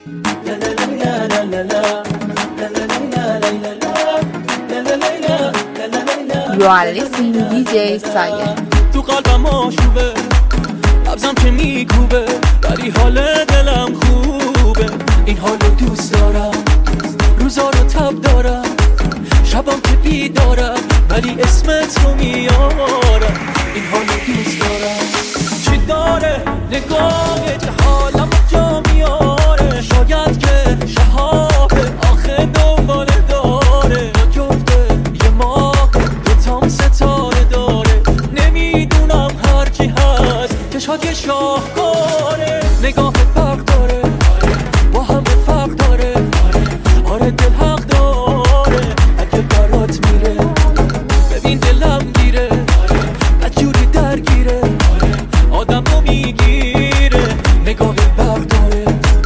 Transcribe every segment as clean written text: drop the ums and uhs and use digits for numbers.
You are listening to DJ Saye. تو قلبم آشوبه، لبزم که میکوبه، ولی حال دلم خوبه. این حالو دوست دارم، روزا رو تب دارم، شبام که بیدارم، ولی اسمت رو میارم. این حالو دوست دارم. چی داره نگاه که حالم جا میاره؟ شاید که شهابه آخه دنباله داره. جفته یه ماه دوتام ستاره داره. نمیدونم هرچی هست چشات یه شاهکاره. نگاه فرق داره، با همه فرق داره. آره دل حق داره اگه برات میره. ببین دلم گیره، بدجوری درگیره، آدم رو میگیره. نگاه فرق داره.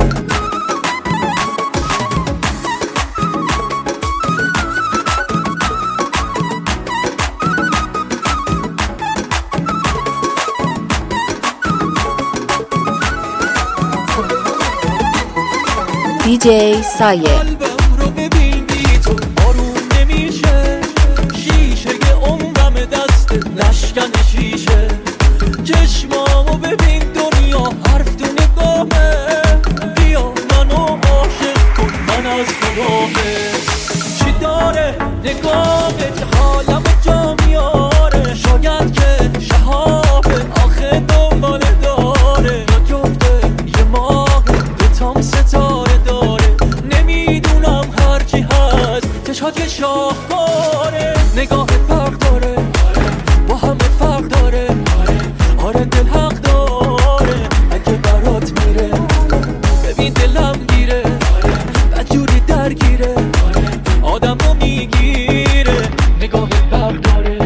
DJ Saye. قلبم رو ببین بی تو آروم نمیشه. شیشه عمرم دست نشکن شیشه. چشمامو ببین دنیا حرف تو نگاهه. بیا منو عاشق کن من از خدامه. چی داره نگاهه که حالم جا میاره؟ شاید که شهابه آخه دنباله داره. یا جفته یه ماه دوتام ستاره داره. نمیدونم هرچی هست چشات یه شاهکاره. نگاه فرق داره، با همه فرق داره. آره دل حق داره اگه برات میره. ببین دلم گیره، بدجوری درگیره، آدم رو میگیره. نگاه فرق داره.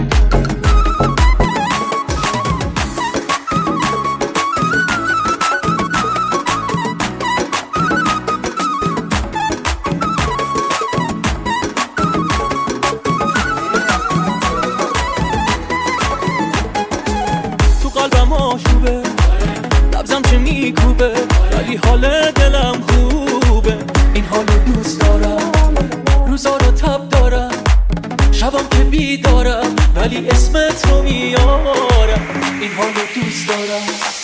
تو قلبم آشوبه، لبزم که میکوبه، ولی حال دلم خوبه. این حالو دوست دارم، روزا رو تب دارم، شبام که بیدارم، ولی اسمت رو میارم. این حالو دوست دارم.